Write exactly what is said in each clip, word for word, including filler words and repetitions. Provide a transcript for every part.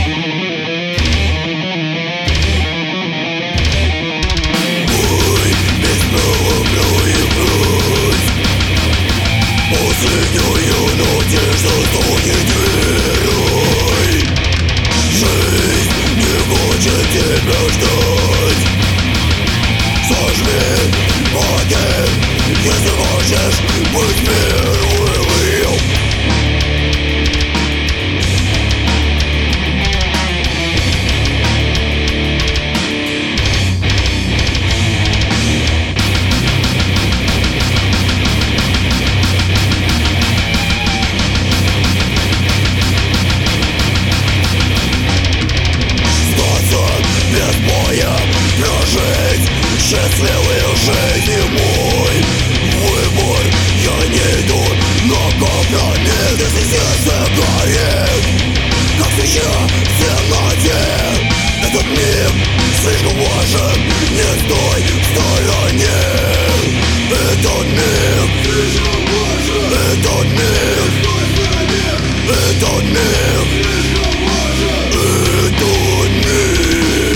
Последнюю надежду стонет герой. Жизнь не хочет тебя ждать. Сожми пакет, если хочешь быть первым. Прожить счастливую жизнь мой выбор. Я не иду на компромисс, если сердце горит, как свеча в темноте. Этот мир слишком важен, не стой в стороне. Этот мир слишком важен, этот мир этот мир слишком важен, этот мир.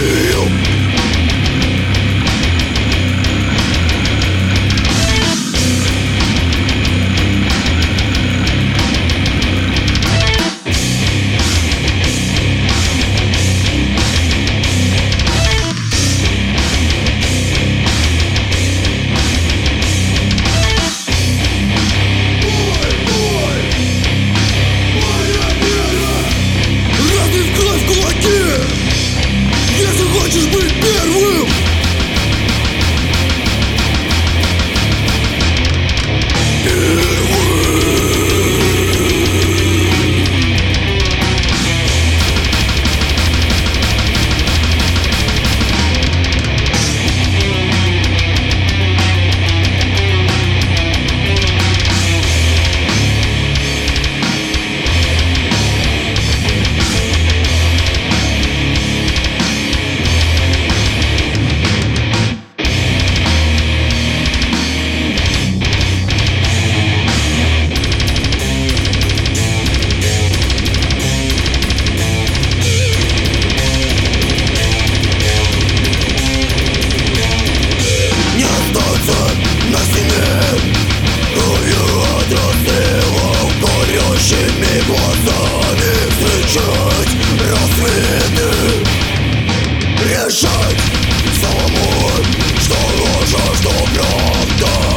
Хочешь быть первым? На стене кровью от расстрелов, горящими глазами встречать рассветы, решать самому, что ложь, а что правда.